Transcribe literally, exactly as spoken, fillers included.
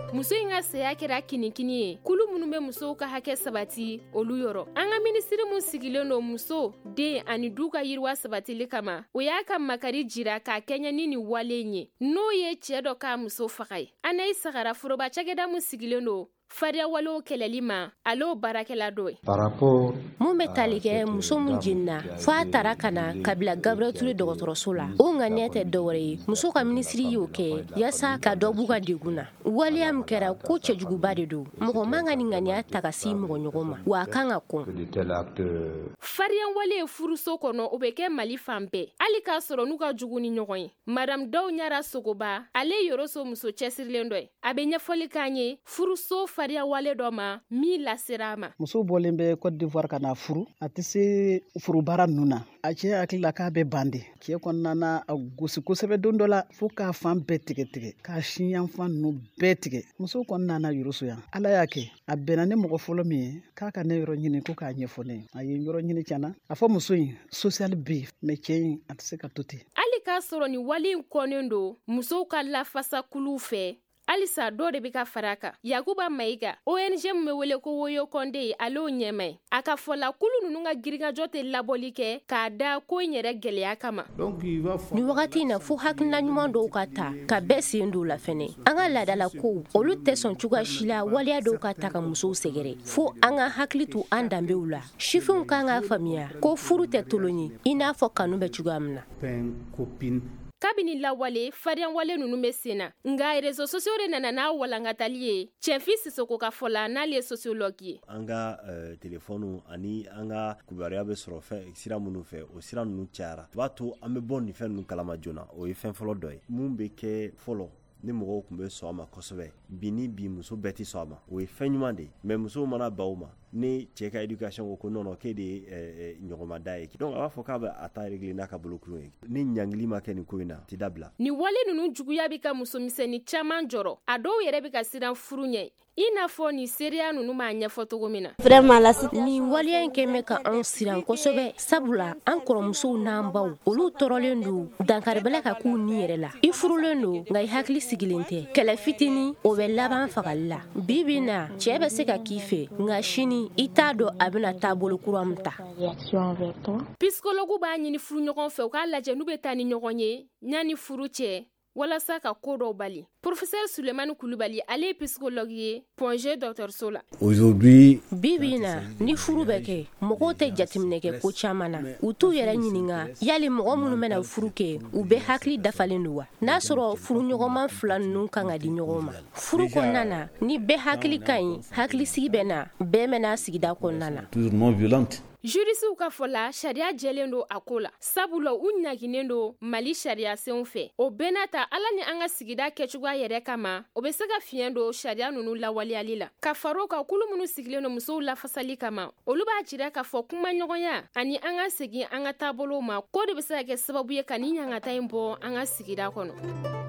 muso in ka saya kɛra kinikini ye kulu minnu bɛ musow ka hakɛ sabati olu yɔrɔ. An ka minisiri mun sigilen don muso, den ani du ka yiriwa sabatili kama, o y'a ka makari jira k'a kɛɲɛ ni nin wale in ye n'o ye cɛ dɔ k'a muso faga ye. Anayi Sagara foroba cakɛda mun sigilen don fariya walew kɛlɛli ma alo baarakɛla dɔ ye. Mun bɛ tali kɛ muso mun jenina fo a tara ka na kabila Gabriel Ture dɔgɔtɔrɔso la. O ŋaniya tɛ dɔwɛrɛ ye, muso ka minisiri y'o kɛ yaasa ka dɔ b'u ka degun na. Waleya min kɛra ko cɛjuguba de don, mɔgɔ man ka ni ŋaniya ta ka si mɔgɔ ɲɔgɔn ma, wa a kan ka kɔn. Fariya wale ye furuso kɔnɔ o bɛ kɛ Mali fan bɛɛ, hali k'a sɔrɔ n'u ka jugu ni ɲɔgɔn ye. Madame Dawu Ɲara Sogoba, ale yoroso muso cɛsirilen dɔ ye, a bɛ ɲɛfɔli k'an ye furuso fariya wale dɔ ma min lasera ma. Muso bɔlen bɛ Côte d'Ivoire ka na furu, a tɛ se furubara ninnu na. A cɛ hakili la k'a bɛ bandi. Cɛ kɔnɔna na a gosi kosɛbɛ don dɔ la fo k'a fan bɛɛ tigɛ tigɛ, k'a sin yanfan ninnu bɛɛ tigɛ. Muso kɔnɔna na yoroso yan. Ala y'a kɛ, a bɛnna ni mɔgɔ fɔlɔ min ye k'a ka ne yɔrɔ ɲini ko k'a ɲɛfɔ ne ye. A ye yɔrɔ ɲini tiɲɛna. A fɔ muso in social bɛ yen, mais cɛ in a tɛ se ka to ten. Hali k'a sɔrɔ ni wale in kɔnnen don musow ka lafasa kuluw fɛ, halisa dɔ de bɛ ka fara kan. Yakuba Mayiga, O N G min bɛ wele ko Woyo Konde ale o ɲɛma ye. A ka fɔ la kulu ninnu ka giringajɔ tɛ labɔli kɛ k'a da ko in yɛrɛ gɛlɛya kama. Ni wagati in na fo hakilina ɲuman dɔw ka ta ka bɛɛ sen don la fɛnɛ. An ka laadala kow olu tɛ sɔn cogoya si la waleya dɔw ka ta ka musow sɛgɛrɛ. Fo an ka hakili to an danbew la. Sifinw kan ka faamuya ko furu tɛ tolon ye i n'a fɔ kanu bɛ cogoya min na. Kabini lawale fariya wale ninnu bɛ sen na nka réseaux sociaux de nana n'a walankatali ye. Cɛnfin Sisoko ka fɔ la n'ale ye sociologue ye. An ka téléphone ani an ka kibaruya bɛ sɔrɔ fɛn sira minnu fɛ o sira ninnu cayara. O b'a to an bɛ bɔ nin fɛn ninnu kalama joona, o ye fɛn fɔlɔ dɔ ye. Mun bɛ kɛ fɔlɔ ni mɔgɔw tun bɛ sɔn a ma kosɛbɛ, bi ni bi muso bɛɛ tɛ sɔn a ma, o ye fɛn ɲuman de ye. Mais musow mana ban o ma ni cɛ ka éducation ko ko non non k'e de ye ɲɔgɔnmada ye, donc a b'a fɔ k'a bɛ a ta régler n'a ka bolokurun ye. Ni ɲangili ma kɛ nin ko in na ti dabila. Ni wale ninnu juguya bɛ ka musomisɛnnin caman jɔrɔ, a dɔw yɛrɛ bɛ ka siran furu ɲɛ i n'a fɔ ni seereya ninnu b'a ɲɛfɔ cogo min na. Ni waleya in kɛmɛ ka an siran kosɛbɛ, sabula an kɔrɔmusow n'an baw olu tɔɔrɔlen don dankaribɛlɛ ka k'u ni yɛrɛ la. I furulen don nka i hakili sigilen tɛ. Kɛlɛ fitinin o bɛ laban fagali la. Bi bi na cɛ bɛ se ka k'i fɛ nka sini i t'a dɔn a bɛna taabolo kura min ta. Psychologue b'a ɲini furu ɲɔgɔn fɛ u k'a lajɛ n'u bɛ taa ni ɲɔgɔn ye ɲani furu cɛ walasa ka ko dɔw bali. Professeur Sulemani Kulubali ale ye psychologue ye Ponge dɔgɔtɔrɔso la. Aujourd'hui bibi na ni furu bɛ kɛ mɔgɔw tɛ jateminɛ kɛ ko caman na. U t'u yɛrɛ ɲininka yali mɔgɔ minnu bɛna furu kɛ u bɛ hakili dafalen don wa? N'a sɔrɔ furu ɲɔgɔnma fila ninnu kan ka di ɲɔgɔn ma. Furu kɔnɔna na ni bɛɛ hakili ka ɲi hakilisigi bɛ na bɛɛ mɛna sigida kɔnɔna na. Toujours non violente. Jurisiw ka fɔ la sariya jɛlen don a ko la, sabula u ɲaginen don Mali sariya senw fɛ. O bɛɛ n'a ta ala ni an ka sigida kɛcogoya yɛrɛ kama o bɛ se ka fiɲɛ don sariya ninnu lawaleyali la. Ka far'o kan kulu minnu sigilen don musow lafasali kama olu b'a jira k'a fɔ kuma ɲɔgɔnya ani an ka segin an ka taabolow ma ko de bɛ se ka kɛ sababu ye ka ni ɲangata in bɔ an ka sigida kɔnɔ.